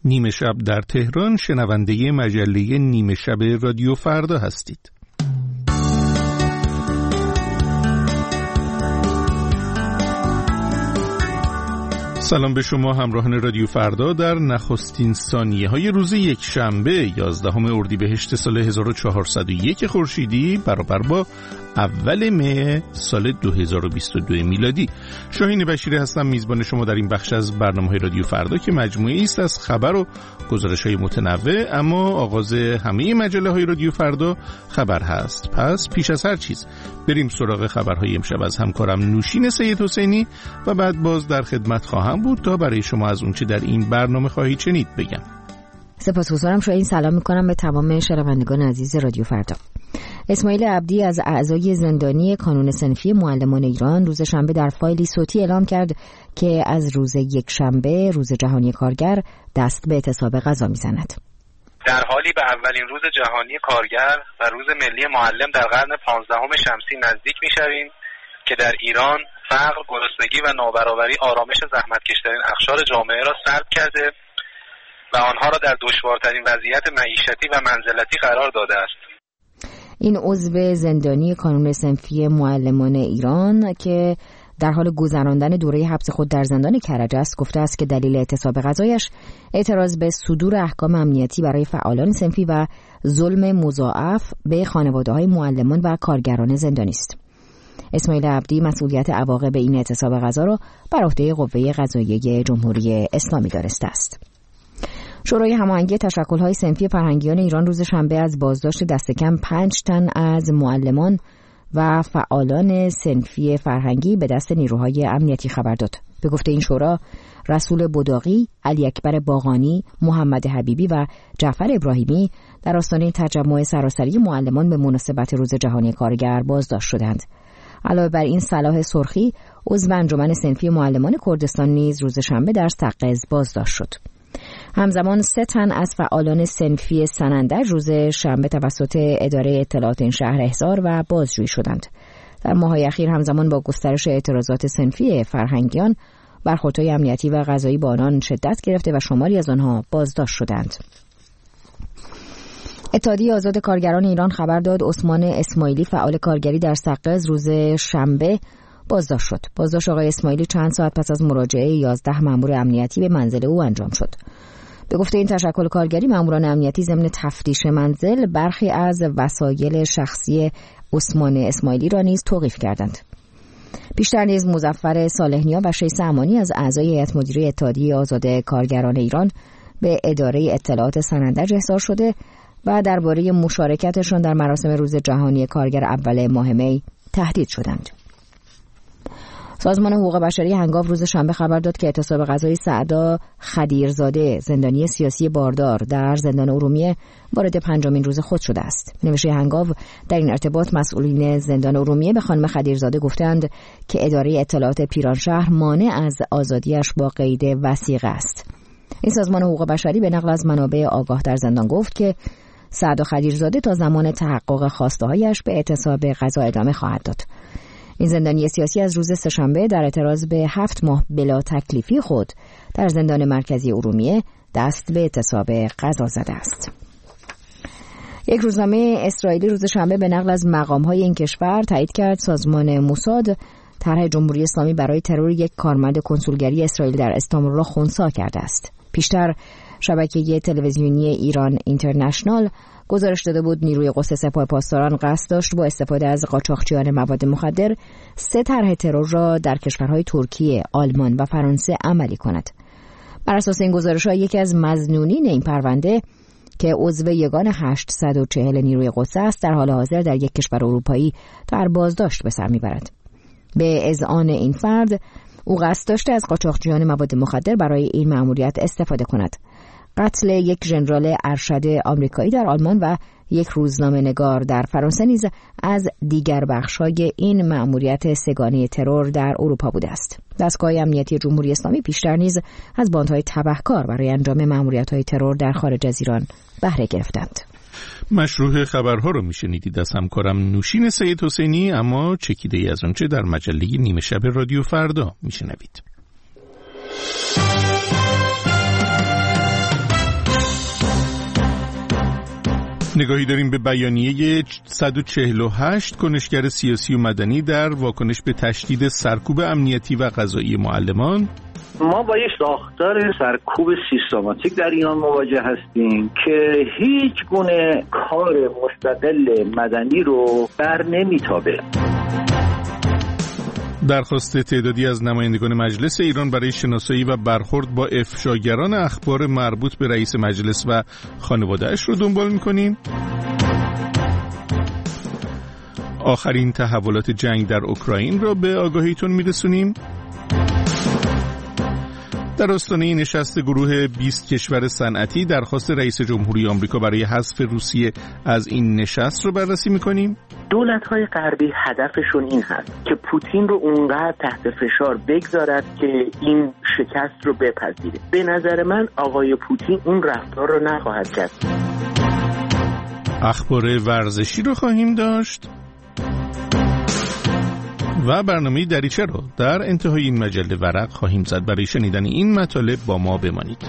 نیمه شب در تهران، شنونده مجله نیمه شب رادیو فردا هستید. سلام به شما همراهان رادیو فردا در نخستین ثانیه‌های روز یکشنبه 11 اردیبهشت سال 1401 خورشیدی برابر با اول مه سال 2022 میلادی. شاهین بشیری هستم، میزبان شما در این بخش از برنامه‌های رادیو فردا که مجموعه‌ای است از خبر و گزارش‌های متنوع، اما آغاز همه مجله‌های رادیو فردا خبر هست. پس پیش از هر چیز بریم سراغ خبرهای امشب از همکارم نوشین سید حسینی و بعد باز در خدمت خواهم بود تا برای شما از اونچه در این برنامه خواهید شنید بگم. سپاسگزارم شاهین. سلام میکنم به تمام شنوندگان عزیز رادیو فردا. اسماعیل عبدی از اعضای زندانی کانون صنفی معلمان ایران روز شنبه در فایلی صوتی اعلام کرد که از روز یکشنبه، روز جهانی کارگر، دست به اعتصاب غذا میزند. در حالی به اولین روز جهانی کارگر و روز ملی معلم در قرن 15 شمسی نزدیک میشویم که در ایران فقر، گرسنگی و نابرابری آرامش زحمتکشترین اقشار جامعه را سلب کرده و آنها را در دشوارترین وضعیت معیشتی و منزلتی قرار داده است. این عضو زندانی کانون صنفی معلمان ایران که در حال گذراندن دوره حبس خود در زندان کرج است گفته است که دلیل اعتصاب غذایش اعتراض به صدور احکام امنیتی برای فعالان صنفی و ظلم مضاعف به خانواده‌های معلمان و کارگران زندانی است. اسماعیل عبدی مسئولیت عواقب این اعتصاب غذا را بر عهده قوه قضاییه جمهوری اسلامی دانسته است. شورای هماهنگی تشکل‌های صنفی فرهنگیان ایران روز شنبه از بازداشت دست کم 5 تن از معلمان و فعالان صنفی فرهنگی به دست نیروهای امنیتی خبر داد. به گفته این شورا، رسول بداقی، علی اکبر باغانی، محمد حبیبی و جعفر ابراهیمی در آستانه تجمع سراسری معلمان به مناسبت روز جهانی کارگر بازداشت شدند. علاوه بر این، صلاح سرخی، عضو انجمن صنفی معلمان کردستان نیز روز شنبه در سقز بازداشت شد. همزمان 3 تن از فعالان صنفی سنندج روز شنبه توسط اداره اطلاعات این شهر احضار و بازجویی شدند. در ماه‌های اخیر همزمان با گسترش اعتراضات صنفی فرهنگیان، برخوردهای امنیتی و قضایی با آنان شدت گرفته و شماری از آنها بازداشت شدند. اتحادیه آزاد کارگران ایران خبر داد عثمان اسماعیلی، فعال کارگری در سقز، روز شنبه بازداشت شد. بازداشت آقای اسماعیلی چند ساعت پس از مراجعه 11 مأمور امنیتی به منزل او انجام شد. به گفته این تشکل کارگری، مأموران امنیتی ضمن تفتیش منزل برخی از وسایل شخصی عثمان اسماعیلی را نیز توقیف کردند. پیشتر نیز مظفر صالح‌نیا و شیس امانی از اعضای هیئت مدیره اتحادیه آزاد کارگران ایران به اداره اطلاعات سنندج احضار شده و درباره مشارکتشان در مراسم روز جهانی کارگر اول ماه می تهدید شدند. سازمان حقوق بشری هنگاو روز شنبه خبر داد که اعتصاب غذایی سعدا خدیرزاده، زندانی سیاسی باردار، در زندان ارومیه وارد 5مین روز خود شده است. نوشته هنگاو در این ارتباط مسئولین زندان ارومیه به خانم خدیرزاده گفتند که اداره اطلاعات پیرانشهر مانع از آزادیش با قید وثیقه است. این سازمان حقوق بشری به نقل از منابع آگاه در زندان گفت که سعدا خدیرزاده تا زمان تحقق خواسته‌هایش به اعتصاب غذا ادامه خواهد داد. این زندانی سیاسی از روز سه‌شنبه در اعتراض به 7 ماه بلا تکلیفی خود در زندان مرکزی ارومیه دست به اعتصاب غذا زده است. یک روزنامه اسرائیلی روز شنبه به نقل از مقام‌های این کشور تایید کرد سازمان موساد طرح جمهوری اسلامی برای ترور یک کارمند کنسولگری اسرائیل در استانبول را خنثی کرده است. پیشتر شبکه تلویزیونی ایران اینترنشنال گزارش داده بود نیروی قدس سپاه پاسداران قصد داشت با استفاده از قاچاقچیان مواد مخدر 3 طرح ترور را در کشورهای ترکیه، آلمان و فرانسه عملی کند. بر اساس این گزارش‌ها یکی از مظنونین این پرونده که عضو یگان 840 نیروی قدس است در حال حاضر در یک کشور اروپایی در بازداشت به سر میبرد. به اذعان این فرد، او قصد داشته از قاچاقچیان مواد مخدر برای این مأموریت استفاده کند. قتل یک ژنرال ارشد آمریکایی در آلمان و یک روزنامه‌نگار در فرانسه نیز از دیگر بخش‌های این مأموریت سگانه ترور در اروپا بوده است. دستگاه امنیتی جمهوری اسلامی پیشتر نیز از باندهای تبهکار برای انجام مأموریت‌های ترور در خارج از ایران بهره گرفتند. مشروع خبرها رو میشنیدید از همکارم نوشین سید حسینی، اما چکیده‌ای از آنچه در مجله نیمه شب رادیو فردا میشنوید. نگاهی داریم به بیانیه 148 کنشگر سیاسی و مدنی در واکنش به تشدید سرکوب امنیتی و قضایی معلمان. ما با یک ساختار سرکوب سیستماتیک در ایران مواجه هستیم که هیچ گونه کار مستقل مدنی رو بر نمیتابه. درخواست تعدادی از نمایندگان مجلس ایران برای شناسایی و برخورد با افشاگران اخبار مربوط به رئیس مجلس و خانواده‌اش رو دنبال می‌کنیم. آخرین تحولات جنگ در اوکراین را به آگاهیتون می‌رسونیم. در آستانه نشست گروه 20 کشور صنعتی درخواست رئیس جمهوری آمریکا برای حذف روسیه از این نشست رو بررسی می‌کنیم. دولت‌های غربی هدفشون این هست که پوتین رو اونقدر تحت فشار بگذارد که این شکست رو بپذیره. به نظر من آقای پوتین اون رفتار رو نخواهد کرد. اخبار ورزشی رو خواهیم داشت و برنامه دریچه رو در انتهای این مجله ورق خواهیم زد. برای شنیدن این مطالب با ما بمانید.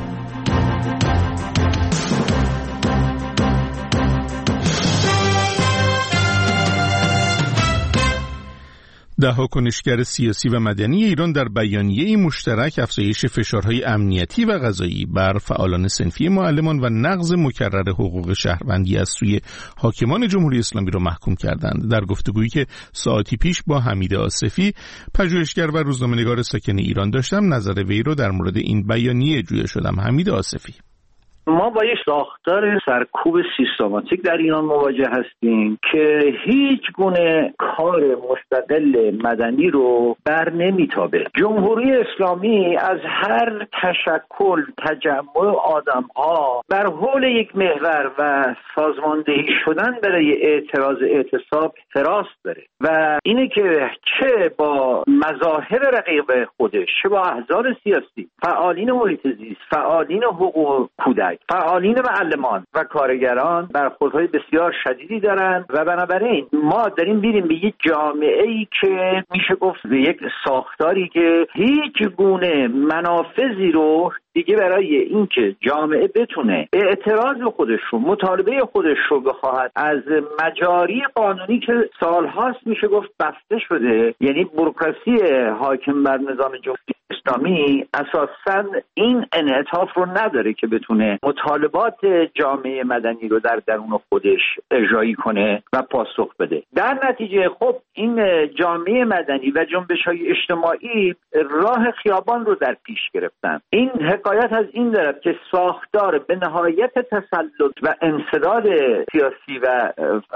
ده‌ها کنشگر سیاسی و مدنی ایران در بیانیه‌ای مشترک افزایش فشارهای امنیتی و قضایی بر فعالان صنفی معلمان و نقض مکرر حقوق شهروندی از سوی حاکمان جمهوری اسلامی را محکوم کردند. در گفتگویی که ساعتی پیش با حمید آصفی، پژوهشگر و روزنامه‌نگار ساکن ایران داشتم، نظر وی را در مورد این بیانیه جویا شدم. حمید آصفی: ما با یک ساختار سرکوب سیستماتیک در ایران مواجه هستیم که هیچ گونه کار مستقل مدنی رو بر نمیتابه. جمهوری اسلامی از هر تشکل تجمع آدم‌ها بر حول یک محور و سازماندهی شدن برای اعتراض اعتصاب حراس داره و اینه که چه با مذاهب رقیب خودش، چه با احزاب سیاسی، فعالین محیط زیست، فعالین حقوق کودک، فعالین معلمان و کارگران برخوردهای بسیار شدیدی دارن و بنابراین ما داریم میریم به یک جامعه‌ای که میشه گفت به یک ساختاری که هیچ گونه منافذی رو دیگه برای اینکه جامعه بتونه اعتراض خودش رو، مطالبه خودش رو بخواهد از مجاری قانونی که سالهاست میشه گفت بسته شده، یعنی بوروکراسی حاکم بر نظام جمهوری اسلامی اساساً این انعطاف رو نداره که بتونه مطالبات جامعه مدنی رو در درون خودش اجرایی کنه و پاسخ بده. در نتیجه خب این جامعه مدنی و جنبش‌های اجتماعی راه خیابان رو در پیش گرفتن. این حکایت از این دارد که ساختار به نهایت تسلط و انسداد سیاسی و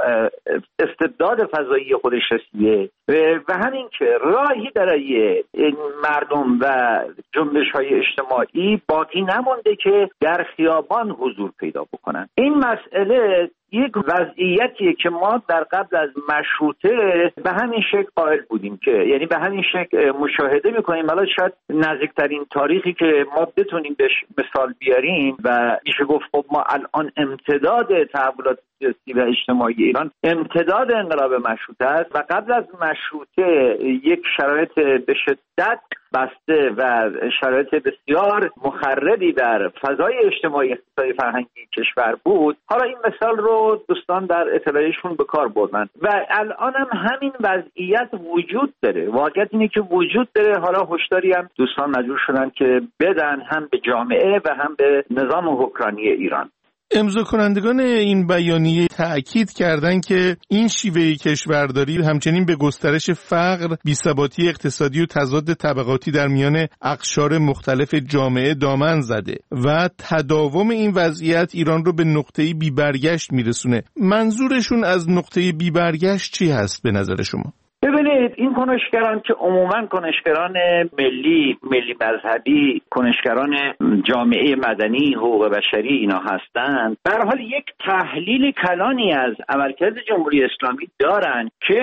استبداد فضایی خودش رسیده و همین که راهی برای مردم و جنبش‌های اجتماعی باقی نمونده که در خیابان حضور پیدا بکنن. این مسئله یک وضعیتیه که ما در قبل از مشروطه به همین شکل قائل بودیم، که یعنی به همین شکل مشاهده میکنیم. حالا شاید نزدیکترین تاریخی که ما بتونیم بهش مثال بیاریم و میشه گفت خب ما الان امتداد تحولات سیاسی و اجتماعی ایران امتداد انقلاب مشروطه است و قبل از مشروطه یک شرایط به شدت بسته و شرایط بسیار مخربی در فضای اجتماعی اقتصادی فرهنگی کشور بود. حالا این مثال رو دوستان در اطلاعیشون به کار بردن و الان هم همین وضعیت وجود داره. واقعیت اینه که وجود داره. حالا هشداری هم دوستان مجبور شدن که بدن، هم به جامعه و هم به نظام حکمرانی ایران. امضا کنندگان این بیانیه تأکید کردند که این شیوه کشورداری همچنین به گسترش فقر، بی‌ثباتی اقتصادی و تضاد طبقاتی در میان اقشار مختلف جامعه دامن زده و تداوم این وضعیت ایران رو به نقطه‌ای بی برگشت میرسونه. منظورشون از نقطه بی برگشت چی هست به نظر شما؟ ببینید، این کنشگران که عموماً کنشگران ملی مذهبی، کنشگران جامعه مدنی، حقوق بشری اینا هستند، به هر حال یک تحلیل کلانی از عملکرد جمهوری اسلامی دارن که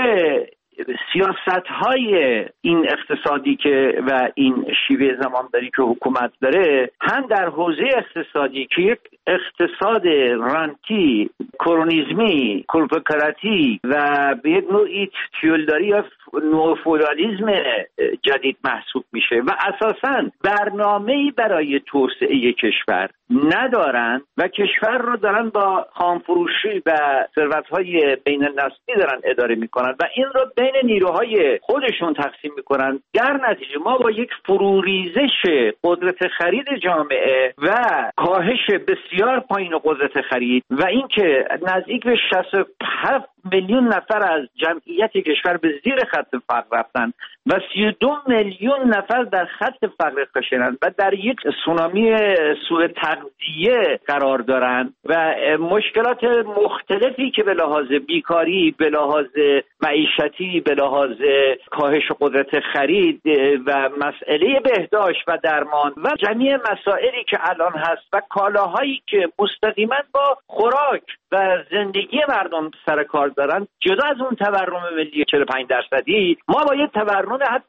سیاست‌های این اقتصادی که و این شیوه زمانداری که حکومت داره، هم در حوزه اقتصادی که یک اقتصاد رانتی، کرونیزمی، کورپوراتی و به یک نوعی تیولداری یا نوفودالیسم جدید محسوب میشه و اساساً برنامه‌ای برای توسعه کشور ندارن و کشور رو دارن با خامفروشی و ثروت‌های بین النسلی دارن اداره میکنن و این رو بین نیروهای خودشون تقسیم میکنن. در نتیجه ما با یک فروریزش قدرت خرید جامعه و کاهش بسیار پایین قدرت خرید و اینکه نزدیک به 67 میلیون نفر از جمعیت کشور به زیر خط فقر رفتن و 32 میلیون نفر در خط فقر خشنند و در یک سونامی سوء تغذیه قرار دارند و مشکلات مختلفی که به لحاظ بیکاری، به لحاظ معیشتی، به لحاظ کاهش قدرت خرید و مسئله بهداشت و درمان و جمعی مسائلی که الان هست و کالاهایی که مستقیما با خوراک و زندگی مردم سر کار دارن، جدا از اون تورم ملی 45%، ما با یه تورم حتی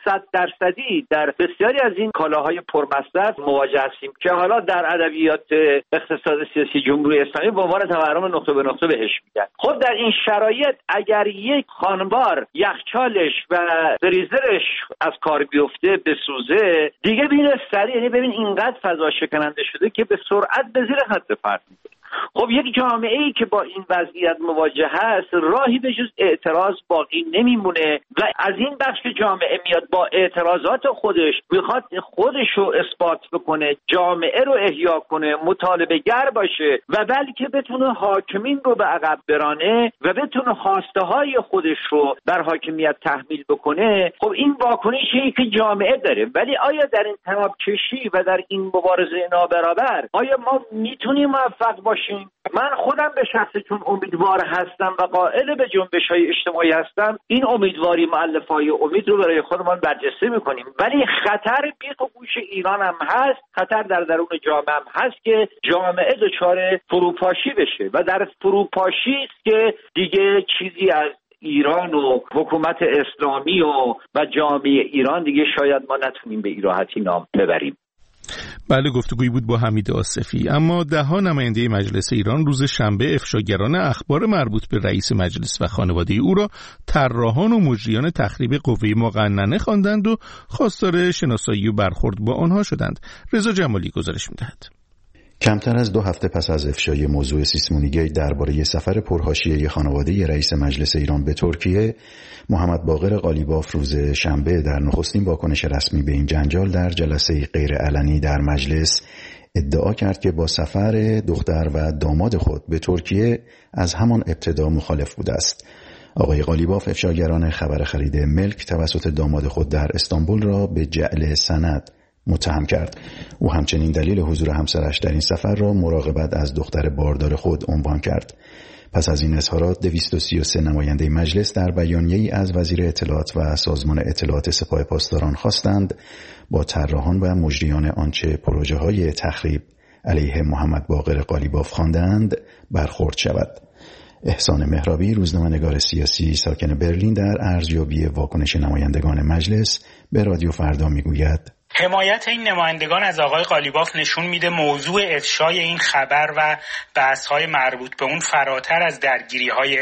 300% در بسیاری از این کالاهای پرمصرف مواجه هستیم که حالا در ادبیات اقتصاد سیاسی جمهوری اسلامی به عنوان تورم نقطه به نقطه بهش میگن. خب در این شرایط اگر یک خانوار یخچالش و فریزرش از کار بیفته، بسوزه، دیگه میره سریع، یعنی ببین اینقدر فضا شکننده شده که به سرعت به زیر خط فقر میره. خب یک جامعه ای که با این وضعیت مواجه هست راهی به جز اعتراض باقی نمیمونه و از این بخش جامعه میاد با اعتراضات خودش میخواد خودش رو اثبات بکنه، جامعه رو احیا کنه، مطالبه گر باشه و بلکه بتونه حاکمین رو به عقب برانه و بتونه خواسته های خودش رو بر حاکمیت تحمیل بکنه. خب این واکنشی که جامعه داره، ولی آیا در این تناب کشی و در این مبارزه نابرابر آیا ما میتونیم موفق باشیم؟ من خودم به شخص چون امیدوار هستم و قائل به جنبش‌های اجتماعی هستم، این امیدواری مؤلفه‌های امید رو برای خودمان برجسته می‌کنیم، ولی خطر بیخ و گوش ایران هم هست، خطر در درون جامعه هم هست که جامعه دچار فروپاشی بشه و در فروپاشی است که دیگه چیزی از ایران و حکومت اسلامی و جامعه ایران دیگه شاید ما نتونیم به این راحتی نام ببریم. بله، گفتگویی بود با حمید آصفی. اما ده‌ها نماینده مجلس ایران روز شنبه افشاگران اخبار مربوط به رئیس مجلس و خانواده او را طراحان و مجریان تخریب قوه مقننه خواندند و خواستار شناسایی و برخورد با آنها شدند. رضا جمالی گزارش می‌دهد. کمتر از 2 هفته پس از افشای موضوع سیسمونیگیت درباره سفر پرحاشیه خانواده رئیس مجلس ایران به ترکیه، محمد باقر قالیباف روز شنبه در نخستین واکنش رسمی به این جنجال در جلسه غیرعلنی در مجلس ادعا کرد که با سفر دختر و داماد خود به ترکیه از همان ابتدا مخالف بوده است. آقای قالیباف افشاگران خبر خرید ملک توسط داماد خود در استانبول را به جعل سند متهم کرد. او همچنین دلیل حضور همسرش در این سفر را مراقبت از دختر باردار خود عنوان کرد. پس از این اظهارات 233 نماینده مجلس در بیانیه‌ای از وزیر اطلاعات و سازمان اطلاعات سپاه پاسداران خواستند با طراحان و مجریان آنچه پروژه‌های تخریب علیه محمد باقر قالیباف خواندند برخورد شود. احسان مهرابی، روزنامه‌نگار سیاسی ساکن برلین، در ارزیابی واکنش نمایندگان مجلس به رادیو فردا میگوید: حمایت این نمایندگان از آقای قالیباف نشون میده موضوع افشای این خبر و بحث‌های مربوط به اون فراتر از درگیری‌های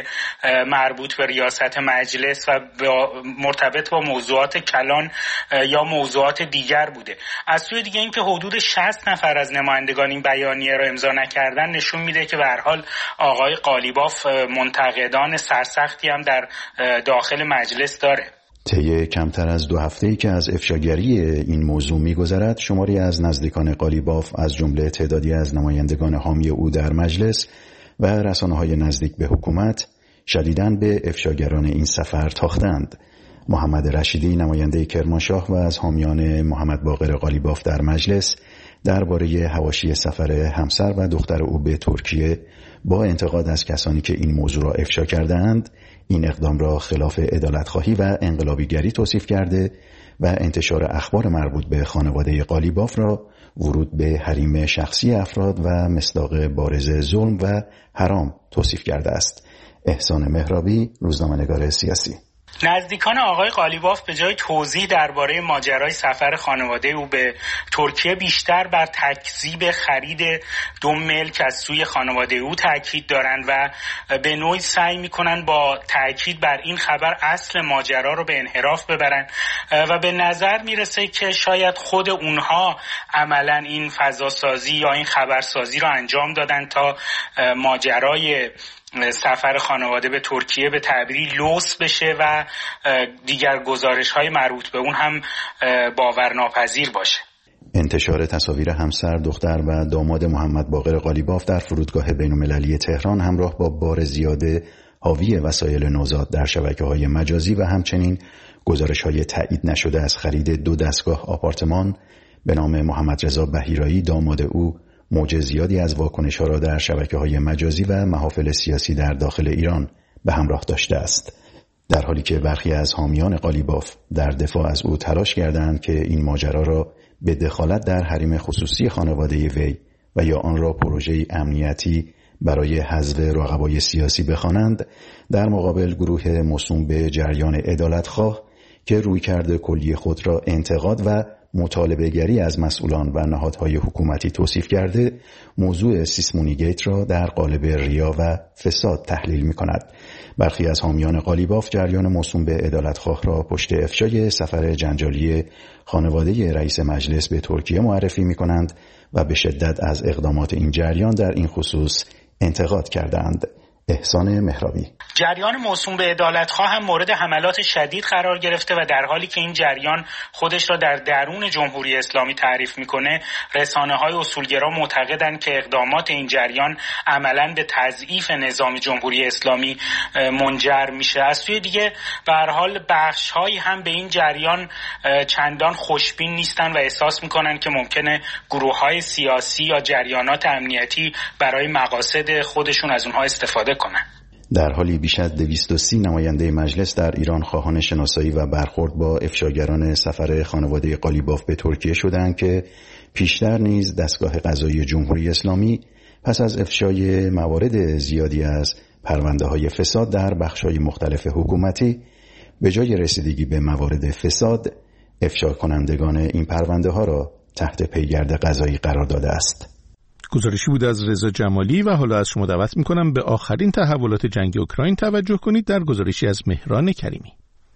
مربوط به ریاست مجلس و مرتبط با موضوعات کلان یا موضوعات دیگر بوده. از سوی دیگه این که حدود 60 نفر از نمایندگان این بیانیه را امضا نکردن نشون میده که به هر حال آقای قالیباف منتقدان سرسختی هم در داخل مجلس داره. طی کمتر از 2 هفته‌ای که از افشاگری این موضوع می‌گذرد، شماری از نزدیکان قالیباف از جمله تعدادی از نمایندگان حامی او در مجلس و رسانه‌های نزدیک به حکومت شدیداً به افشاگران این سفر تاختند. محمد رشیدی، نماینده کرمانشاه و از حامیان محمد باقر قالیباف در مجلس، درباره حواشی سفر همسر و دختر او به ترکیه با انتقاد از کسانی که این موضوع را افشا کردند، این اقدام را خلاف عدالت‌خواهی و انقلابیگری توصیف کرده و انتشار اخبار مربوط به خانواده قالیباف را ورود به حریم شخصی افراد و مصداق بارز ظلم و حرام توصیف کرده است. احسان مهرابی، روزنامه‌نگار سیاسی. نزدیکان آقای قالیباف به جای توضیح درباره ماجرای سفر خانواده او به ترکیه بیشتر بر تکذیب خرید 2 ملک از سوی خانواده او تاکید دارند و به نوعی سعی میکنن با تاکید بر این خبر اصل ماجرا رو به انحراف ببرن و به نظر میرسه که شاید خود اونها عملا این فضاسازی یا این خبرسازی رو انجام دادن تا ماجرای سفر خانواده به ترکیه به تعبیری لوث بشه و دیگر گزارش‌های مربوط به اون هم باورناپذیر باشه. انتشار تصاویر همسر، دختر و داماد محمد باقر قالیباف در فرودگاه بین‌المللی تهران همراه با بار زیاد حاوی وسایل نوزاد در شبکه‌های مجازی و همچنین گزارش‌های تایید نشده از خرید 2 دستگاه آپارتمان به نام محمد رضا بحیرایی داماد او موج زیادی از واکنش‌ها را در شبکه‌های مجازی و محافل سیاسی در داخل ایران به همراه داشته است، در حالی که برخی از حامیان قالیباف در دفاع از او تلاش کردند که این ماجرا را به دخالت در حریم خصوصی خانواده وی و یا آن را پروژه امنیتی برای حذف رقبای سیاسی بخوانند. در مقابل گروه موسوم به جریان عدالتخواه که رویکرد کلی خود را انتقاد و مطالبه گری از مسئولان و نهادهای حکومتی توصیف کرده، موضوع سیسمونی گیت را در قالب ریا و فساد تحلیل می کند. برخی از حامیان قالیباف جریان موسوم به عدالتخواه را پشت افشای سفر جنجالی خانواده رئیس مجلس به ترکیه معرفی می کنند و به شدت از اقدامات این جریان در این خصوص انتقاد کردند. احسان مهرابی. جریان موسوم به عدالتخواه هم مورد حملات شدید قرار گرفته و در حالی که این جریان خودش را در درون جمهوری اسلامی تعریف میکنه، رسانه‌های اصولگرا معتقدند که اقدامات این جریان عملاً به تضعیف نظام جمهوری اسلامی منجر میشه. از سوی دیگه به هر حال بخش‌هایی هم به این جریان چندان خوشبین نیستن و احساس میکنن که ممکنه گروه‌های سیاسی یا جریانات امنیتی برای مقاصد خودشون از اونها استفاده کنن. در حالی بیش از 230 نماینده مجلس در ایران خواهان شناسایی و برخورد با افشاگران سفر خانواده قالیباف به ترکیه شدند که پیشتر نیز دستگاه قضایی جمهوری اسلامی پس از افشای موارد زیادی از پرونده‌های فساد در بخش‌های مختلف حکومتی، به جای رسیدگی به موارد فساد، افشا کنندگان این پرونده‌ها را تحت پیگرد قضایی قرار داده است. گزارشی بود از رضا جمالی و حالا از شما دعوت میکنم به آخرین تحولات جنگ اوکراین توجه کنید در گزارشی از مهران کریمی.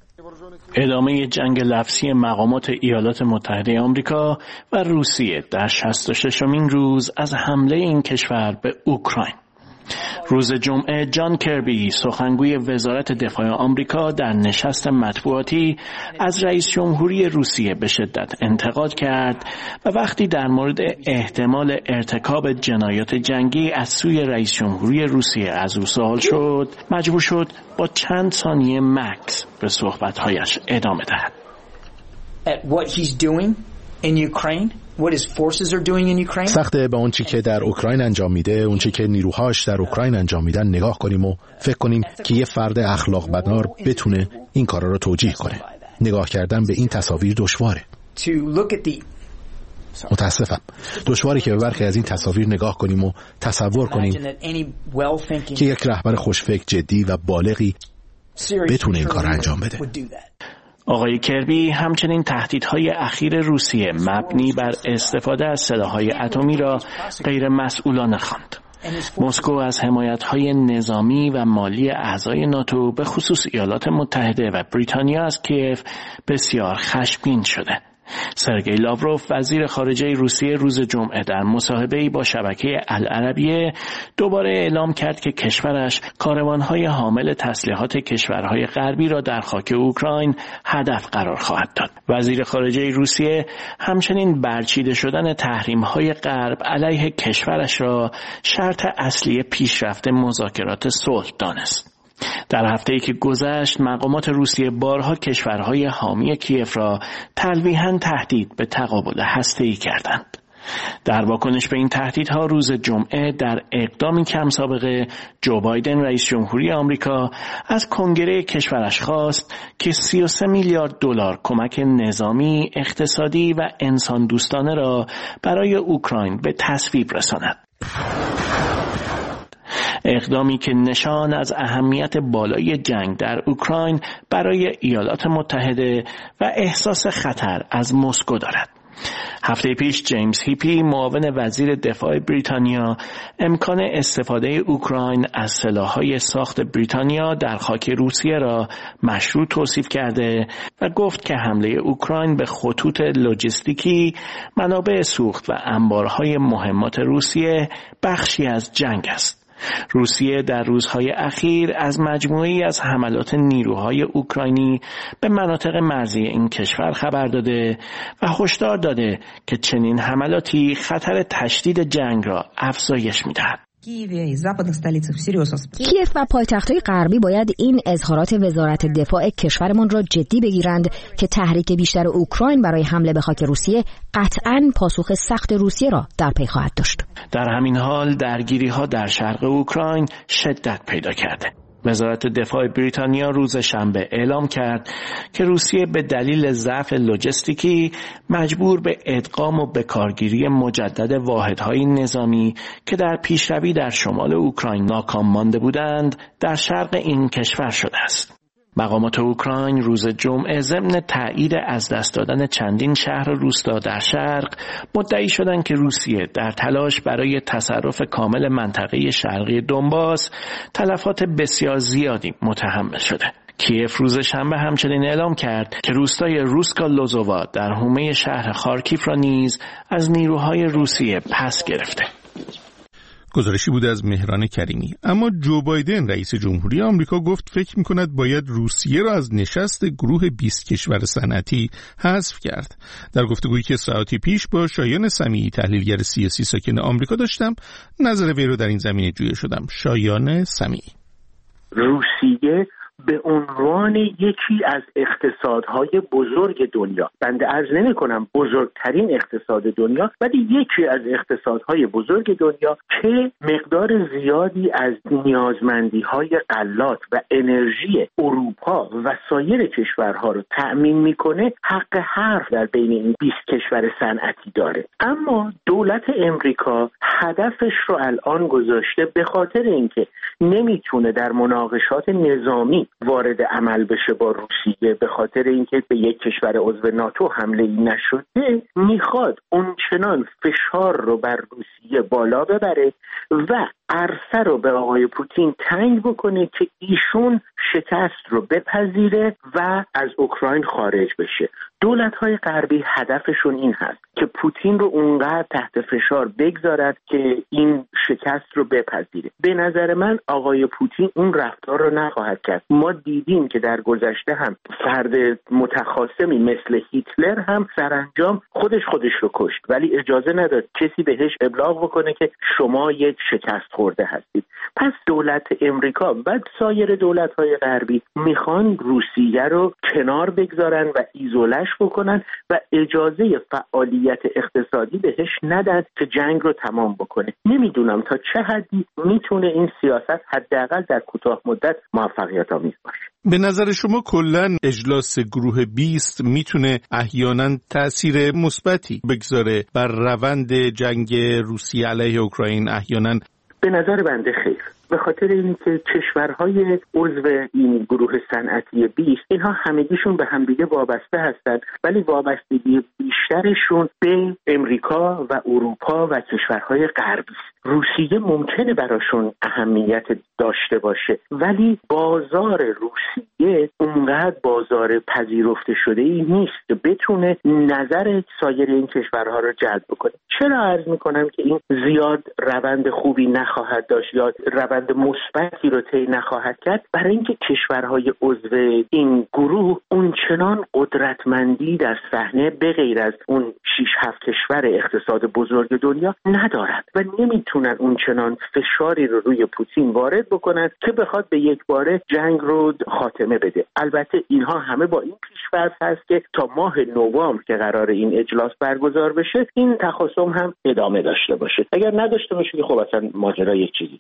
ادامه جنگ لفظی مقامات ایالات متحده آمریکا و روسیه در 66مین روز از حمله این کشور به اوکراین. روز جمعه جان کربی سخنگوی وزارت دفاع آمریکا در نشست مطبوعاتی از رئیس جمهوری روسیه به شدت انتقاد کرد و وقتی در مورد احتمال ارتکاب جنایات جنگی از سوی رئیس جمهوری روسیه از او سوال شد، مجبور شد با چند ثانیه مکث به صحبت‌هایش ادامه دهد. At what he's doing in Ukraine, what his forces are doing in Ukraine. سخته به اون چی که در اوکراین انجام میده، اون چی که نیروهاش در اوکراین انجام میدن نگاه کنیم و فکر کنیم که یه فرد اخلاق بدنار بتونه این کارا رو توجیه کنه. نگاه کردن به این تصاویر دشواره. متاسفم. دشواره که به برخی از این تصاویر نگاه کنیم و تصور کنیم که یک رهبر خوشفکر جدی و بالغی بتونه این کار انجام بده. آقای کربی همچنین تهدیدهای اخیر روسیه مبنی بر استفاده از سلاح‌های اتمی را غیر مسئولانه خواند. مسکو از حمایت‌های نظامی و مالی اعضای ناتو به خصوص ایالات متحده و بریتانیا از کیف بسیار خشمگین شده. سرگئی لاوروف وزیر خارجه روسیه روز جمعه در مصاحبه‌ای با شبکه العربیه دوباره اعلام کرد که کشورش کاروان‌های حامل تسلیحات کشورهای غربی را در خاک اوکراین هدف قرار خواهد داد. وزیر خارجه روسیه همچنین برچیده شدن تحریم‌های غرب علیه کشورش را شرط اصلی پیشرفت مذاکرات صلح دانست. در هفته‌ای که گذشت مقامات روسیه بارها کشورهای حامی کیف را تلویحاً تهدید به تقابل هسته‌ای کردند. در واکنش به این تهدیدها روز جمعه در اقدامی کم سابقه جو بایدن رئیس جمهوری آمریکا از کنگره کشورش خواست که 33 میلیارد دلار کمک نظامی، اقتصادی و انسان دوستانه را برای اوکراین به تصویب رساند. اقدامی که نشان از اهمیت بالای جنگ در اوکراین برای ایالات متحده و احساس خطر از مسکو دارد. هفته پیش جیمز هیپی معاون وزیر دفاع بریتانیا امکان استفاده اوکراین از سلاح‌های ساخت بریتانیا در خاک روسیه را مشروع توصیف کرده و گفت که حمله اوکراین به خطوط لوجستیکی، منابع سوخت و انبارهای مهمات روسیه بخشی از جنگ است. روسیه در روزهای اخیر از مجموعه‌ای از حملات نیروهای اوکراینی به مناطق مرزی این کشور خبر داده و هشدار داده که چنین حملاتی خطر تشدید جنگ را افزایش می‌دهد. کیف و پایتخت‌های غربی باید این اظهارات وزارت دفاع کشورمان را جدی بگیرند که تحریک بیشتر اوکراین برای حمله به خاک روسیه قطعاً پاسخ سخت روسیه را در پی خواهد داشت. در همین حال درگیری‌ها در شرق اوکراین شدت پیدا کرده. وزارت دفاع بریتانیا روز شنبه اعلام کرد که روسیه به دلیل ضعف لوجستیکی مجبور به ادغام و بکارگیری مجدد واحدهای نظامی که در پیشروی در شمال اوکراین ناکام مانده بودند در شرق این کشور شده است. مقامات اوکراین روز جمعه ضمن تایید از دست دادن چندین شهر روستا در شرق مدعی شدند که روسیه در تلاش برای تصرف کامل منطقه شرقی دونباس تلفات بسیار زیادی متحمل شده. کیف روز شنبه همچنین اعلام کرد که روستای روسکا لوزووا در حومه شهر خارکیف را نیز از نیروهای روسیه پس گرفته. گزارشی بود از مهران کریمی. اما جو بایدن رئیس جمهوری آمریکا گفت فکر می‌کند باید روسیه را از نشست گروه 20 کشور صنعتی حذف کرد. در گفتگویی که ساعتی پیش با شایان سمیعی تحلیلگر سیاسی ساکن آمریکا داشتم، نظر وی را در این زمینه جویا شدم. شایان سمیعی: روسیه به عنوان یکی از اقتصادهای بزرگ دنیا، بنده عرض نمی کنم بزرگترین اقتصاد دنیا، ولی یکی از اقتصادهای بزرگ دنیا که مقدار زیادی از نیازمندی‌های غلات و انرژی اروپا و سایر کشورها رو تأمین میکنه، حق حرف در بین این 20 کشور صنعتی داره. اما دولت امریکا هدفش رو الان گذاشته به خاطر اینکه نمیتونه در مناقشات نظامی وارد عمل بشه با روسیه، به خاطر اینکه به یک کشور عضو ناتو حمله ای نشده، میخواد اونچنان فشار رو بر روسیه بالا ببره و عرصه رو به آقای پوتین تنگ بکنه که ایشون شکست رو بپذیره و از اوکراین خارج بشه. دولت‌های غربی هدفشون این هست که پوتین رو اونقدر تحت فشار بگذارد که این شکست رو بپذیره. به نظر من آقای پوتین اون رفتار رو نخواهد کرد. ما دیدیم که در گذشته هم فرد متخاصمی مثل هیتلر هم سرانجام خودش رو کشت، ولی اجازه نداد کسی بهش ابلاغ بکنه که شما یک شکست خورده هستید. پس دولت امریکا و سایر دولت‌های غربی میخوان روسیه رو کنار بگذارن و ایزولش بکنن و اجازه فعالیت اقتصادی بهش ندن که جنگ رو تمام بکنه. نمیدونم تا چه حدی میتونه این سیاست حداقل در کوتاه مدت موفقیت آمیز باشه. به نظر شما کلاً اجلاس گروه 20 میتونه احیانا تأثیر مثبتی بگذاره بر روند جنگ روسیه علیه اوکراین؟ احیانا به نظر بنده خیر، به خاطر اینکه کشورهای عضو این گروه صنعتی 20 اینها همگیشون به همدیگه وابسته هستند، ولی وابستگی بیشترشون به امریکا و اروپا و کشورهای غربی است. روسیه ممکنه براشون اهمیت داشته باشه، ولی بازار روسیه اونقدر بازار پذیرفته شده ای نیست که بتونه نظر سایر این کشورها رو جلب بکنه. چرا عرض میکنم که این زیاد روند خوبی نخواهد داشت یا روند مثبتی رو طی نخواهد کرد؟ برای اینکه کشورهای عضو این گروه اونچنان قدرتمندی در صحنه به غیر از اون 6-7 کشور اقتصاد بزرگ دنیا ندارد و نمیتونن اونچنان فشاری رو روی پوتین وارد بکنن که بخواد به یک باره جنگ رو خاتمه بده. البته اینها همه با این پیش‌فرض هست که تا ماه نوامبر که قرار این اجلاس برگزار بشه این تخاصم هم ادامه داشته باشه. اگر نداشته باشه که خب اصلا ماجرا یک چیزی دیگه است.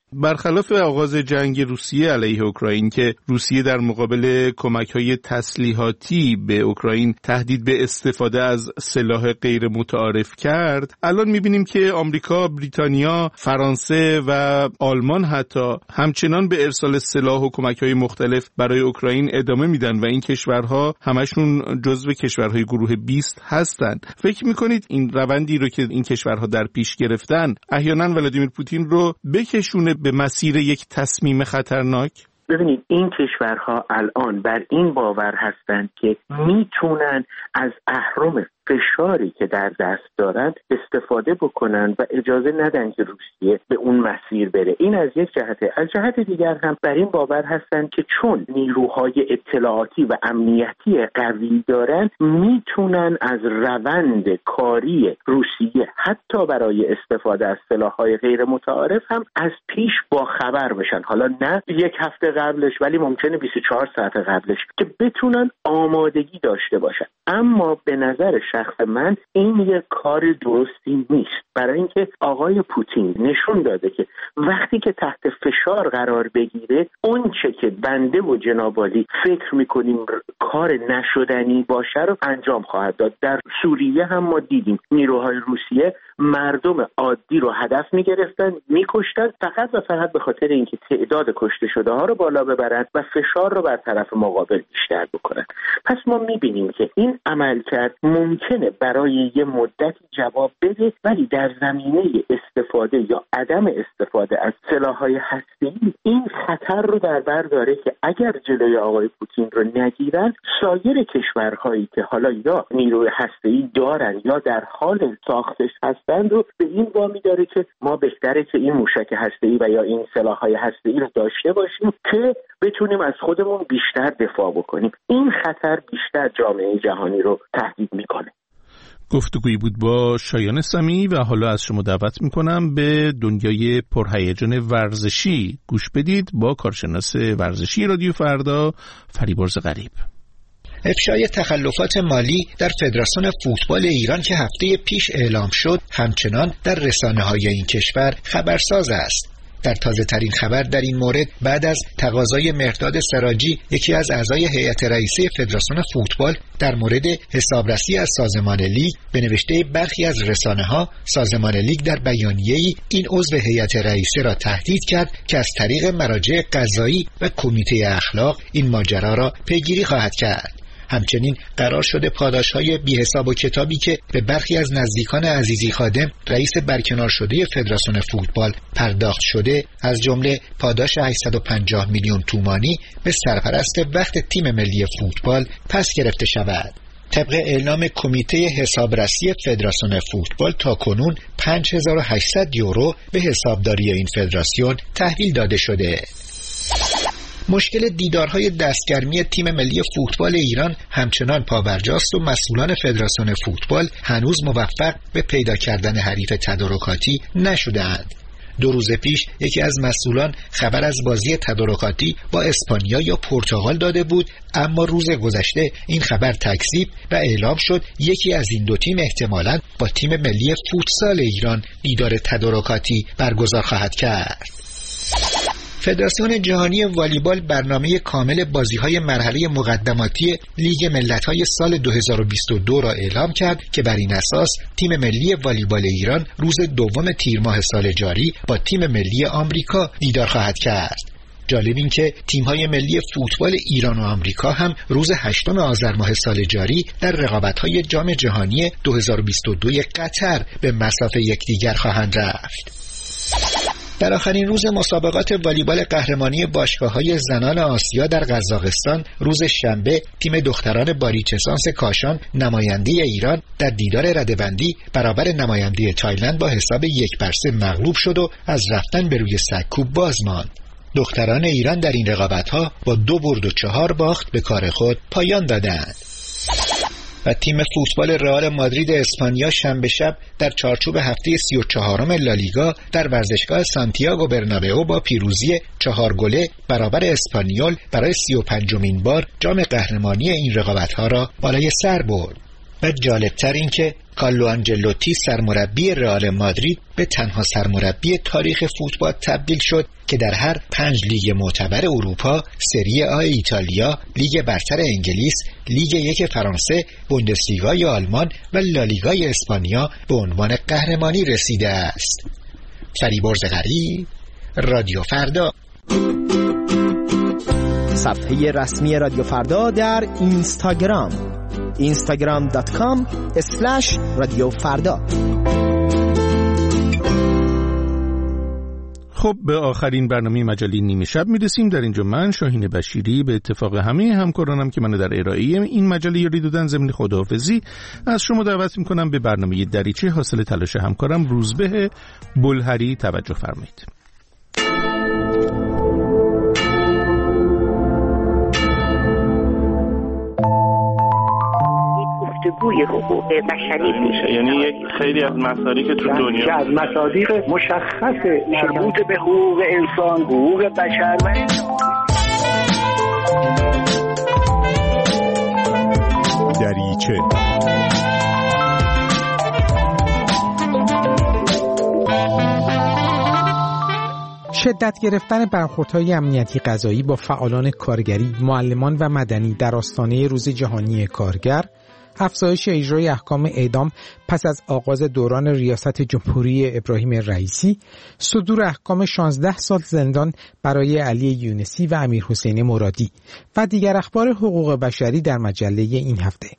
برخلاف آغاز جنگ روسیه علیه اوکراین که روسیه در مقابل کمک‌های تسلیحاتی به اوکراین تهدید به استفاده از سلاح غیر متعارف کرد، الان می‌بینیم که آمریکا، بریتانیا، فرانسه و آلمان حتی همچنان به ارسال سلاح و کمک‌های مختلف برای اوکراین ادامه میدن و این کشورها همشون جزو کشورهای گروه 20 هستند. فکر می‌کنید این روندی رو که این کشورها در پیش گرفتن احیانا ولادیمیر پوتین رو بکشونه به مسیر یک تصمیم خطرناک؟ ببینید این کشورها الان بر این باور هستند که میتونن از اهرم فشاری که در دست دارند استفاده بکنن و اجازه ندن که روسیه به اون مسیر بره. این از یک جهته. از جهت دیگر هم بر این باور هستن که چون نیروهای اطلاعاتی و امنیتی قوی دارن میتونن از روند کاری روسیه حتی برای استفاده از سلاح‌های غیر متعارف هم از پیش با خبر بشن. حالا نه یک هفته قبلش، ولی ممکنه 24 ساعت قبلش، که بتونن آمادگی داشته باشن. اما به نظر شخص من این یک کار درستی نیست، برای اینکه آقای پوتین نشون داده که وقتی که تحت فشار قرار بگیره اون چه که بنده و جنابالی فکر میکنیم کار نشدنی باشه رو انجام خواهد داد. در سوریه هم ما دیدیم نیروهای روسیه مردم عادی رو هدف میگرفتن، میکشتن، فقط و فقط به خاطر اینکه تعداد کشته شده ها رو بالا ببرن و فشار رو بر طرف مقابل بیشتر بکنن. پس ما میبینیم که این عملکرد ممکنه برای یه مدتی جواب بده، ولی در زمینه استفاده یا عدم استفاده از سلاح‌های هسته‌ای این خطر رو در بر داره که اگر جلوی آقای پوتین رو نگیرن، سایر کشورهایی که حالا یا نیروی هسته‌ای دارن یا در حال ساختش هستن رو به این وامی داره که ما بهتره که این موشک هسته‌ای و یا این سلاح‌های هسته‌ای رو داشته باشیم که بتونیم از خودمون بیشتر دفاع بکنیم. این خطر بیشتر جامعه جهانی رو تهدید میکنه. گفتگویی بود با شایان سمی و حالا از شما دعوت میکنم به دنیای پرهیجان ورزشی گوش بدید با کارشناس ورزشی رادیو فردا فریبرز غریب. افشای تخلفات مالی در فدراسیون فوتبال ایران که هفته پیش اعلام شد همچنان در رسانه‌های این کشور خبرساز است. در تازه ترین خبر در این مورد بعد از تقاضای مهرداد سراجی، یکی از اعضای هیئت رئیسه فدراسیون فوتبال، در مورد حسابرسی از سازمان لیگ به نوشته برخی از رسانه‌ها، سازمان لیگ در بیانیه‌ای این عضو هیئت رئیسه را تهدید کرد که از طریق مراجع قضایی و کمیته اخلاق این ماجرا را پیگیری خواهد کرد. همچنین قرار شده پاداش‌های بی حساب و کتابی که به برخی از نزدیکان عزیزی خادم رئیس برکنار شده فدراسیون فوتبال پرداخت شده، از جمله پاداش 850 میلیون تومانی به سرپرست وقت تیم ملی فوتبال پس گرفته شود. طبق اعلام کمیته حسابرسی فدراسیون فوتبال تاکنون 5800 یورو به حسابداری این فدراسیون تحویل داده شده. مشکل دیدارهای دستگرمی تیم ملی فوتبال ایران همچنان پابرجاست و مسئولان فدراسیون فوتبال هنوز موفق به پیدا کردن حریف تدارکاتی نشده‌اند. 2 روز پیش یکی از مسئولان خبر از بازی تدارکاتی با اسپانیا یا پرتغال داده بود، اما روز گذشته این خبر تکذیب و اعلام شد یکی از این دو تیم احتمالاً با تیم ملی فوتسال ایران دیدار تدارکاتی برگزار خواهد کرد. فدراسیون جهانی والیبال برنامه کامل بازی‌های مرحله مقدماتی لیگ ملت‌های سال 2022 را اعلام کرد که بر این اساس تیم ملی والیبال ایران روز 2 تیر ماه سال جاری با تیم ملی آمریکا دیدار خواهد کرد. جالب این که تیم‌های ملی فوتبال ایران و آمریکا هم روز 8 آذر ماه سال جاری در رقابت‌های جام جهانی 2022 قطر به مصاف یکدیگر خواهند رفت. در آخرین روز مسابقات والیبال قهرمانی باشگاه‌های زنان آسیا در قزاقستان روز شنبه تیم دختران باریچسانس کاشان نماینده ایران در دیدار رده‌بندی برابر نماینده تایلند با حساب 1-3 مغلوب شد و از رفتن به روی سکوب باز ماند. دختران ایران در این رقابت‌ها با 2 برد و 4 باخت به کار خود پایان دادند. و تیم فوتبال رئال مادرید اسپانیا شنبه شب در چارچوب هفته 34م لالیگا در ورزشگاه سانتیاگو برنابئو با پیروزی 4 گله برابر اسپانیول برای 35مین بار جام قهرمانی این رقابت‌ها را بالای سر برد. و جالبتر این که کارلو آنجلوتی سرمربی رئال مادرید به تنها سرمربی تاریخ فوتبال تبدیل شد که در هر 5 لیگ معتبر اروپا، سری آ ایتالیا، لیگ برتر انگلیس، لیگ 1 فرانسه، بوندسلیگای آلمان و لالیگای اسپانیا به عنوان قهرمانی رسیده است. فریبرز غریب، رادیو فردا. صفحه رسمی رادیو فردا در اینستاگرام instagram.com/رادیوفردا. خب به آخرین برنامه مجله نیمه شب میرسیم. در اینجا من شاهین بشیری به اتفاق همه همکارانم که منو در ارائه این مجله یاری دادن ضمن خداحافظی از شما دعوت میکنم به برنامه دریچه حاصل تلاش همکارم روزبه بلهری توجه فرمایید. گفتگوی حقوق بشری میشه، یعنی یک خیلی از مصادیق تو دنیا که از مصادیق مشخص مربوط به حقوق انسان، حقوق بشر و دریچه. شدت گرفتن برخوردهای امنیتی قضایی با فعالان کارگری، معلمان و مدنی در آستانه روز جهانی کارگر، افزایش اجرای احکام اعدام پس از آغاز دوران ریاست جمهوری ابراهیم رئیسی، صدور احکام 16 سال زندان برای علی یونسی و امیر حسین مرادی و دیگر اخبار حقوق بشری در مجله این هفته.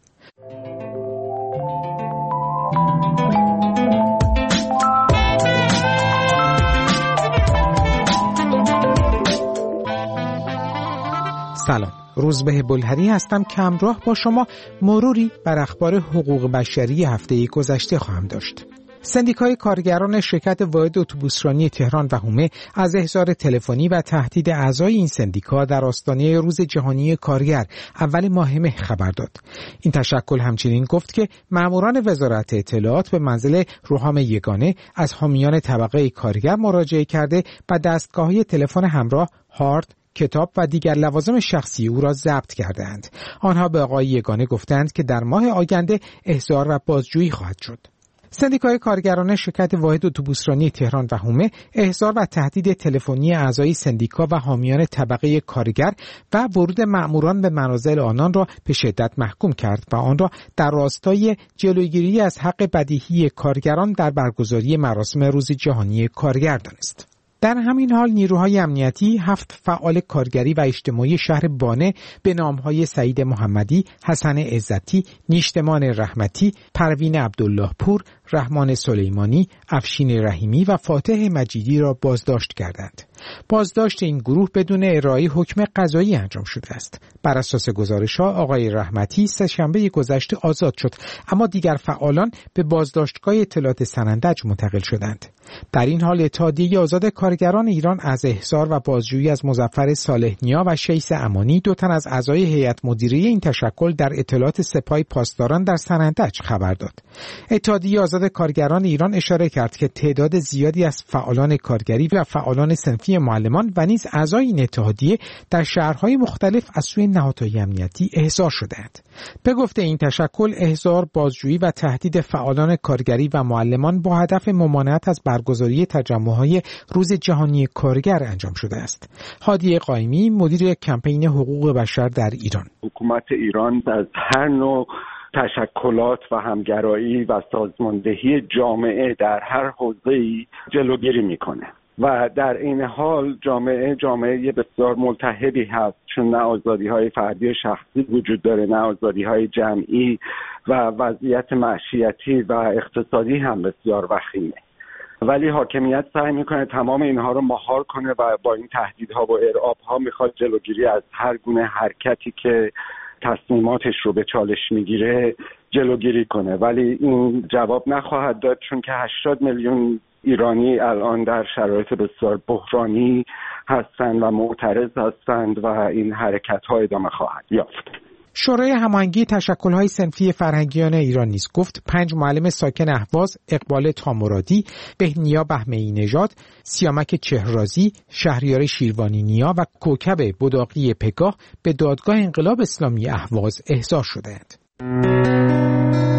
سلام، روزبه بلهری هستم که همراه با شما مروری بر اخبار حقوق بشری هفته گذشته خواهم داشت. سندیکای کارگران شرکت واحد اتوبوسرانی تهران و حومه از احضار تلفنی و تهدید اعضای این سندیکا در آستانه روز جهانی کارگر اول ماه مه خبر داد. این تشکل همچنین گفت که ماموران وزارت اطلاعات به منزل روحام یگانه از حامیان طبقه کارگر مراجعه کرده و دستگاه‌های تلفن همراه، هارد، کتاب و دیگر لوازم شخصی او را ضبط کردند. آنها به آقای یگانه گفتند که در ماه آینده احضار و بازجویی خواهد شد. سندیکای کارگران شرکت واحد اتوبوسرانی تهران و حومه احضار و تهدید تلفنی اعضای سندیکا و حامیان طبقه کارگر و ورود مأموران به منازل آنان را به شدت محکوم کرد و آن را در راستای جلوگیری از حق بدیهی کارگران در برگزاری مراسم روز جهانی کارگر دانست. در همین حال نیروهای امنیتی 7 فعال کارگری و اجتماعی شهر بانه به نامهای سعید محمدی، حسن عزتی، نیشتمان رحمتی، پروین عبدالله پور، رحمان سلیمانی، افشین رحیمی و فاتح مجیدی را بازداشت کردند. بازداشت این گروه بدون ارائه حکم قضایی انجام شده است. بر اساس گزارش‌ها آقای رحمتی سه‌شنبه گذشته آزاد شد، اما دیگر فعالان به بازداشتگاه اطلاعات سنندج منتقل شدند. در این حال اتحادیه آزاد کارگران ایران از احضار و بازجویی از مظفر صالح نیا و شیس امانی، 2 تن از اعضای هیئت مدیره این تشکل در اطلاعات سپاه پاسداران در سنندج خبر داد. اتحادیه آزاد کارگران ایران اشاره کرد که تعداد زیادی از فعالان کارگری و فعالان صنفی معلمان و نیز اعضای این اتحادیه در شهرهای مختلف از سوی نهادهای امنیتی احضار شدند. به گفته این تشکل، احضار، بازجویی و تهدید فعالان کارگری و معلمان با هدف ممانعت از برگزاری تجمع‌های روز جهانی کارگر انجام شده است. هادی قائمی، مدیر کمپین حقوق بشر در ایران: حکومت ایران از هر نوع تشکلات و همگرایی و سازماندهی جامعه در هر حوزه‌ای جلوگیری میکنه و در این حال جامعه بسیار ملتهبی هست، چون نه آزادی‌های فردی شخصی وجود داره، نه آزادی‌های جمعی و وضعیت معیشتی و اقتصادی هم بسیار وخیمه. ولی حاکمیت سعی میکنه تمام اینها رو مهار کنه و با این تهدیدها و ارعابها میخواد جلوگیری از هر گونه حرکتی که تصمیماتش رو به چالش میگیره جلوگیری کنه، ولی این جواب نخواهد داد، چون که 80 میلیون ایرانی الان در شرایط بسیار بحرانی هستند و معترض هستند و این حرکت‌ها ادامه خواهد یافت. شورای هماهنگی تشکل‌های صنفی فرهنگیان ایران نیز گفت 5 معلم ساکن اهواز، اقبال تامرادی، بهنیا بهمه‌ای نژاد، سیامک چهرازی، شهریار شیروانی نیا و کوکب بداقی پگاه به دادگاه انقلاب اسلامی اهواز احضار شدند.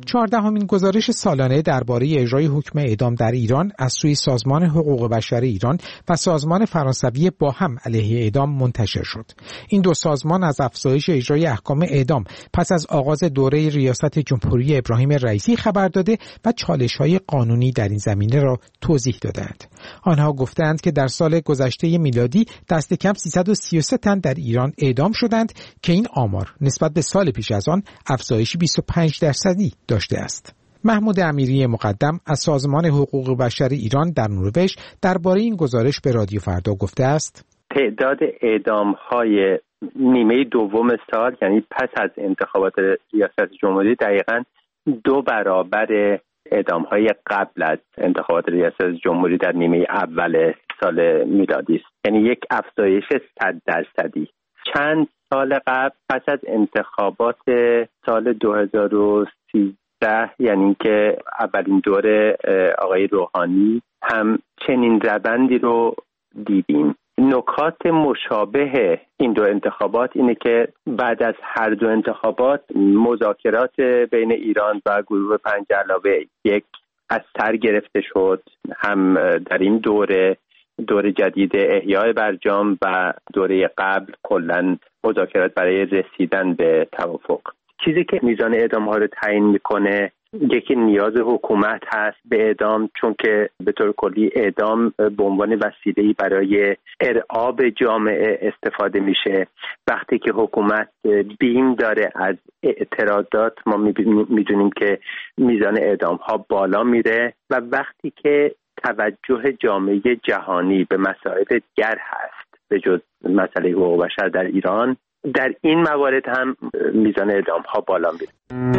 14مین گزارش سالانه درباره اجرای حکم اعدام در ایران از سوی سازمان حقوق بشر ایران و سازمان فرانسوی با هم علیه اعدام منتشر شد. این دو سازمان از افزایش اجرای احکام اعدام پس از آغاز دوره ریاست جمهوری ابراهیم رئیسی خبر داده و چالش‌های قانونی در این زمینه را توضیح دادند. آنها گفتند که در سال گذشته میلادی دست کم 333 تن در ایران اعدام شدند که این آمار نسبت به سال پیش از آن افزایش 25% داشته است. محمود امیری مقدم از سازمان حقوق بشر ایران در نروژ درباره این گزارش به رادیو فردا گفته است: تعداد اعدام‌های نیمه دوم سال، یعنی پس از انتخابات ریاست جمهوری، دقیقاً 2 برابر اعدام‌های قبل از انتخابات ریاست جمهوری در نیمه اول سال میلادی است. یعنی یک افزایش 100%. چند سال قبل پس از انتخابات سال 2013، یعنی که اولین دوره آقای روحانی، هم چنین روندی رو دیدیم. نکات مشابه این دو انتخابات اینه که بعد از هر دو انتخابات مذاکرات بین ایران و گروه 5+1 از سر گرفته شد. هم در این دوره جدید احیای برجام و دوره قبل کلاً مذاکرات برای رسیدن به توافق. چیزی که میزان اعدام ها رو تعیین میکنه، یکی نیاز حکومت هست به اعدام، چون که به طور کلی اعدام به عنوان وسیله‌ای برای ارعاب جامعه استفاده میشه. وقتی که حکومت بیم داره از اعتراضات، ما میدونیم که میزان اعدام ها بالا میره، و وقتی که توجه جامعه جهانی به مسائل دیگر هست به جز مسئله حقوق بشر در ایران، در این موارد هم میزان اعدام ها بالا میره.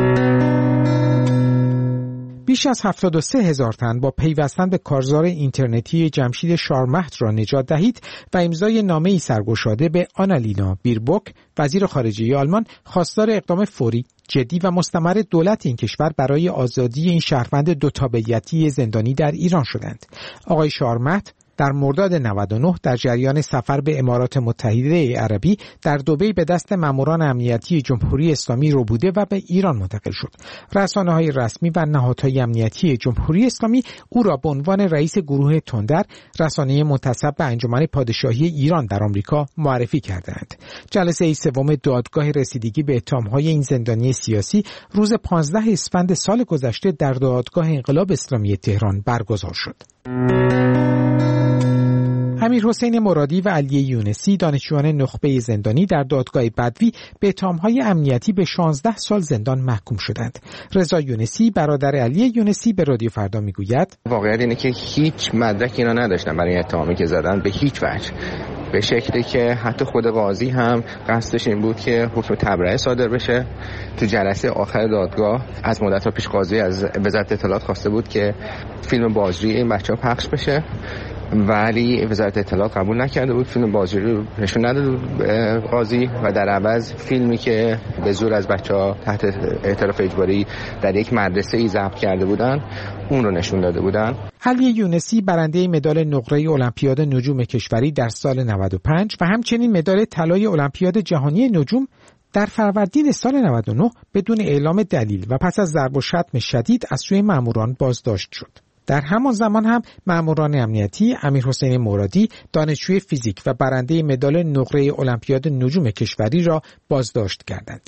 بیش از 73,000 تن با پیوستن به کارزار اینترنتی جمشید شارمهد را نجات دهید و امضای نامه‌ای سرگشاده به آنالینا بیربوک، وزیر خارجه آلمان، خواستار اقدام فوری، جدی و مستمر دولت این کشور برای آزادی این شهروند دوتابعیتی زندانی در ایران شدند. آقای شارمهد در مرداد 99 در جریان سفر به امارات متحده عربی در دبی به دست ماموران امنیتی جمهوری اسلامی رو بوده و به ایران منتقل شد. رسانه‌های رسمی و نهادهای امنیتی جمهوری اسلامی او را به عنوان رئیس گروه تندر، رسانه منتسب به انجمن پادشاهی ایران در آمریکا، معرفی کردند. جلسه سوم دادگاه رسیدگی به اتهام‌های این زندانی سیاسی روز 15 اسفند سال گذشته در دادگاه انقلاب اسلامی تهران برگزار شد. امیرحسین مرادی و علی یونسی، دانشجویان نخبه زندانی، در دادگاه بدوی به اتهام‌های امنیتی به 16 سال زندان محکوم شدند. رضا یونسی، برادر علی یونسی، به رادیو فردا میگوید: واقعیت اینه که هیچ مدرکی اینا نداشتن برای اتهامی که زدن، به هیچ وجه، به شکلی که حتی خود قاضی هم قصدش این بود که حکم تبرئه صادر بشه. تو جلسه آخر دادگاه از مدت‌ها پیش قاضی از وزارت اطلاعات خواسته بود که فیلم بازجویی این بچه‌ها پخش بشه، ولی وزارت اطلاعات قبول نکرده بود. فیلم بازجویی رو نشون نداده بود قاضی، و در عوض فیلمی که به زور از بچه‌ها تحت اعتراف اجباری در یک مدرسه‌ای ضبط کرده بودن، اون رو نشون داده بودن. علی یونسی، برنده مدال نقره المپیاد نجوم کشوری در سال 95 و همچنین مدال طلای المپیاد جهانی نجوم، در فروردین سال 99 بدون اعلام دلیل و پس از ضرب و شتم شدید از سوی ماموران بازداشت شد. در همان زمان هم ماموران امنیتی امیرحسین مرادی، دانشجوی فیزیک و برنده مدال نقره المپیاد نجوم کشوری را بازداشت کردند.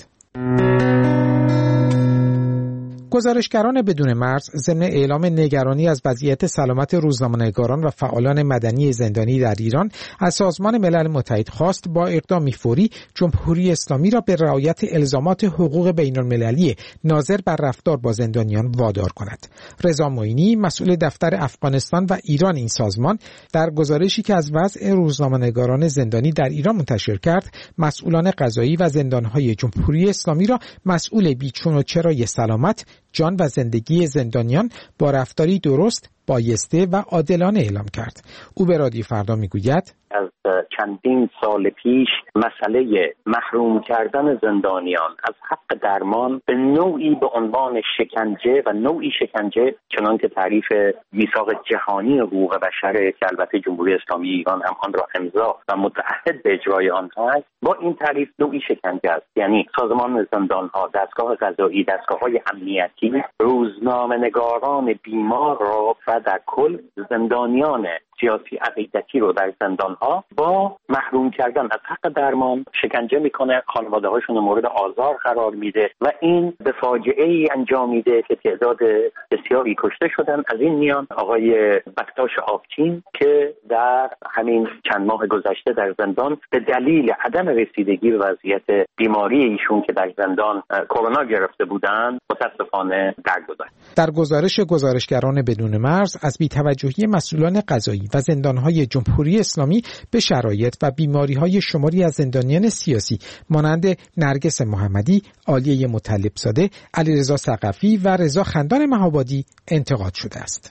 گزارشگران بدون مرز ضمن اعلام نگرانی از وضعیت سلامت روزنامه‌نگاران و فعالان مدنی زندانی در ایران از سازمان ملل متحد خواست با اقدامی فوری جمهوری اسلامی را به رعایت الزامات حقوق بین‌المللی ناظر بر رفتار با زندانیان وادار کند. رضا معینی، مسئول دفتر افغانستان و ایران این سازمان، در گزارشی که از وضع روزنامه‌نگاران زندانی در ایران منتشر کرد، مسئولان قضایی و زندان‌های جمهوری اسلامی را مسئول بیچون و چرای سلامت، جان و زندگی زندانیان با رفتاری درست، بایسته و عادلانه اعلام کرد. او به رادیو فردا میگوید: از چندین سال پیش مسئله محروم کردن زندانیان از حق درمان به نوعی به عنوان شکنجه و نوعی شکنجه چنان که تعریف میثاق جهانی حقوق بشر که البته جمهوری اسلامی ایران هم آن را امضا و متعهد به اجرای آن هست، با این تعریف نوعی شکنجه است. یعنی سازمان زندان‌ها، دستگاه قضایی، دستگاه‌های امنیتی روزنامه‌نگاران بیمار را و در کل زندانیان سیاسی عقیدتی رو در زندان‌ها با محروم کردن از حق درمان شکنجه میکنه، خانواده‌هاشون مورد آزار قرار میده و این به فاجعه‌ای انجام میده که تعداد بسیاری کشته شدن. از این میان آقای بکتاش آبچین که در همین چند ماه گذشته در زندان به دلیل عدم رسیدگی به وضعیت بیماری ایشون که در زندان کرونا گرفته بودند متاسفانه درگذشت. در گزارش گزارشگران بدون مرز از بی‌توجهی مسئولان قضایی و زندانهای جمهوری اسلامی به شرایط و بیماری‌های شماری از زندانیان سیاسی مانند نرگس محمدی، عالیه مطلب‌زاده، علیرضا ثقفی و رضا خندان مهابادی انتقاد شده است.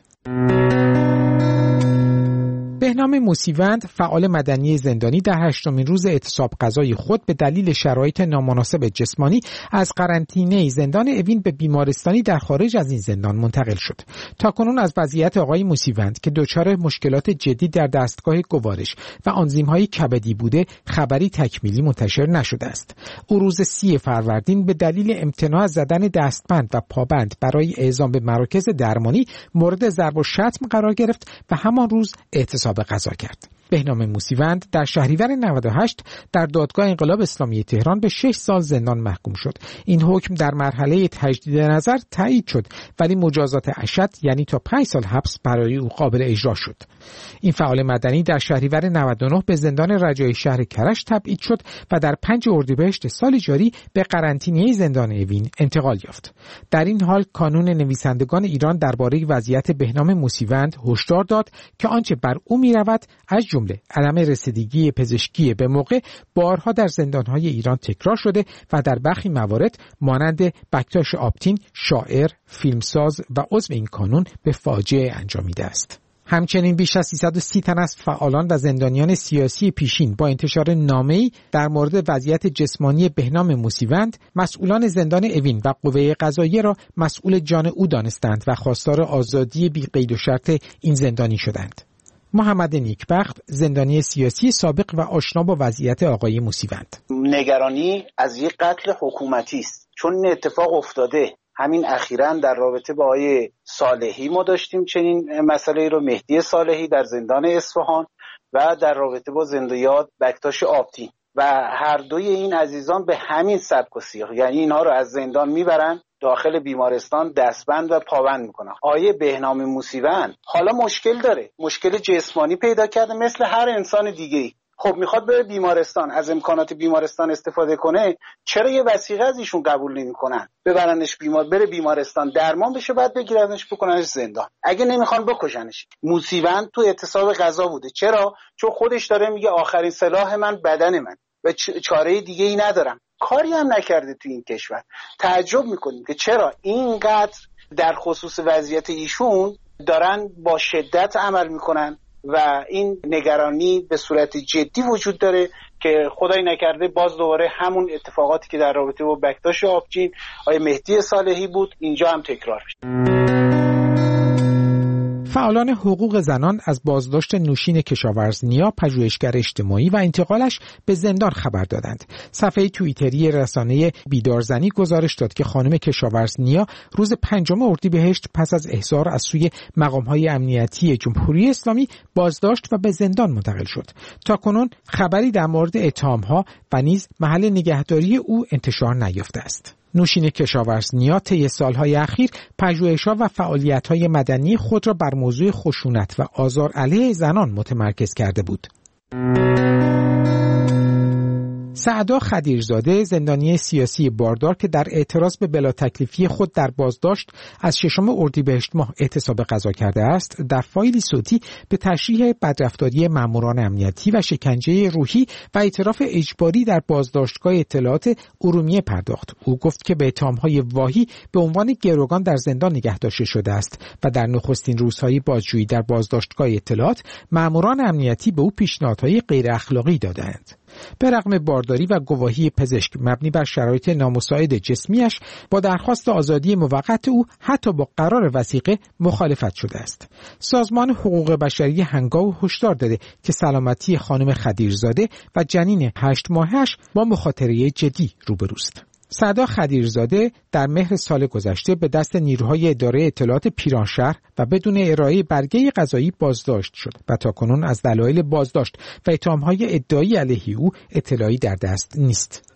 بهنام موسیوند، فعال مدنی زندانی، در 8مین روز اعتصاب غذای خود به دلیل شرایط نامناسب جسمانی از قرنطینه زندان اوین به بیمارستانی در خارج از این زندان منتقل شد. تاکنون از وضعیت آقای موسیوند که دچار مشکلات جدی در دستگاه گوارش و آنزیم‌های کبدی بوده خبری تکمیلی منتشر نشده است. او روز 30 فروردین به دلیل امتناع از زدن دستبند و پابند برای اعزام به مراکز درمانی مورد ضرب و شتم قرار گرفت و همان روز اعتصاب قضا کرد. بهنام موسیوند در شهریور 98 در دادگاه انقلاب اسلامی تهران به 6 سال زندان محکوم شد. این حکم در مرحله تجدید نظر تایید شد ولی مجازات اشد یعنی تا 5 سال حبس برای او قابل اجرا شد. این فعال مدنی در شهریور 99 به زندان رجایی شهر کرج تبعید شد و در 5 اردیبهشت سال جاری به قرنطینه زندان اوین انتقال یافت. در این حال کانون نویسندگان ایران درباره وضعیت بهنام موسیوند هشدار داد که آنچه بر او می‌رود از جمله عدم رسیدگی پزشکی به موقع بارها در زندان‌های ایران تکرار شده و در برخی موارد مانند بکتاش آبتین، شاعر، فیلمساز و عضو این کانون به فاجعه انجامیده است. همچنین بیش از 330 تن از فعالان و زندانیان سیاسی پیشین با انتشار نامه‌ای در مورد وضعیت جسمانی بهنام موسیوند مسئولان زندان اوین و قوه قضاییه را مسئول جان او دانستند و خواستار آزادی بی قید و شرط این زندانی شدند. محمد نیکبخت، زندانی سیاسی سابق و آشنا با وضعیت آقای موسیوند: نگرانی از یک قتل حکومتی است، چون این اتفاق افتاده. همین اخیراً در رابطه با آقای صالحی ما داشتیم چنین مسئله رو، مهدی صالحی در زندان اصفهان و در رابطه با زندیات بکتاش آبتین و هر دوی این عزیزان به همین سبک و سیاق، یعنی اینها رو از زندان میبرن داخل بیمارستان دستبند و پابند میکنن. آیه بهنام موسیوند حالا مشکل داره، مشکل جسمانی پیدا کرده مثل هر انسان دیگه‌ای. خب میخواد بره بیمارستان، از امکانات بیمارستان استفاده کنه، چرا یه وثیقه از ایشون قبول نمیکنن؟ ببرنش بره بیمارستان درمان بشه، بعد بگیرنش بکننش زندان. اگه نمیخوان بکشنش. موسیوند تو اعتصاب غذا بوده. چرا؟ چون خودش داره میگه آخرین سلاح من بدن من و چاره دیگه ای ندارم. کاری هم نکرده تو این کشور. تعجب میکنیم که چرا اینقدر در خصوص وضعیت ایشون دارن با شدت عمل میکنن و این نگرانی به صورت جدی وجود داره که خدای نکرده باز دوباره همون اتفاقاتی که در رابطه با بکتاش آبچین، آقای مهدی صالحی بود اینجا هم تکرار بشه. فعالان حقوق زنان از بازداشت نوشین کشاورزنیا، پژوهشگر اجتماعی و انتقالش به زندان خبر دادند. صفحه توییتری رسانه بیدارزنی گزارش داد که خانم کشاورزنیا روز 5 اردیبهشت پس از احضار از سوی مقام‌های امنیتی جمهوری اسلامی بازداشت و به زندان منتقل شد. تاکنون خبری در مورد اتهام‌ها و نیز محل نگهداری او انتشار نیافته است. نوشین کشاورزنیا طی سالهای اخیر پژوهش‌ها و فعالیت‌های مدنی خود را بر موضوع خشونت و آزار علیه زنان متمرکز کرده بود. سعدا خدیرزاده، زندانی سیاسی باردار که در اعتراض به بلا تکلیفی خود در بازداشت از 6 اردیبهشت ماه اعتصاب قضا کرده است، در فایلی صوتی به تشریح بدرفتاری ماموران امنیتی و شکنجه روحی و اعتراف اجباری در بازداشتگاه اطلاعات ارومیه پرداخت. او گفت که به اتهام‌های واهی به عنوان گروگان در زندان نگه داشته شده است و در نخستین روزهای بازجویی در بازداشتگاه اطلاعات ماموران امنیتی به او پیشنهادهای غیر اخلاقی دادند. به رغم بارداری و گواهی پزشک مبنی بر شرایط نامساعد جسمیش، با درخواست آزادی موقت او حتی با قرار وثیقه مخالفت شده است. سازمان حقوق بشری هنگاو هشدار داده که سلامتی خانم خدیرزاده و جنین 8 ماهش با مخاطره جدی روبروست. سعدا خدیرزاده در مهر سال گذشته به دست نیروهای اداره اطلاعات پیرانشهر و بدون ارائه برگه قضایی بازداشت شد و تاکنون از دلایل بازداشت و اتهامهای ادعایی علیه او اطلاعی در دست نیست.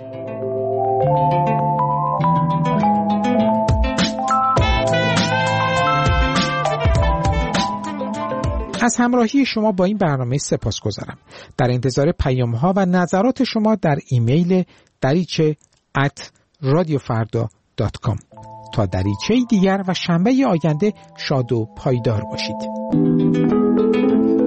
از همراهی شما با این برنامه سپاسگزارم. در انتظار پیام‌ها و نظرات شما در ایمیل dariche@radiofarda.com. تا دریچه دیگر و شنبه آینده شاد و پایدار باشید.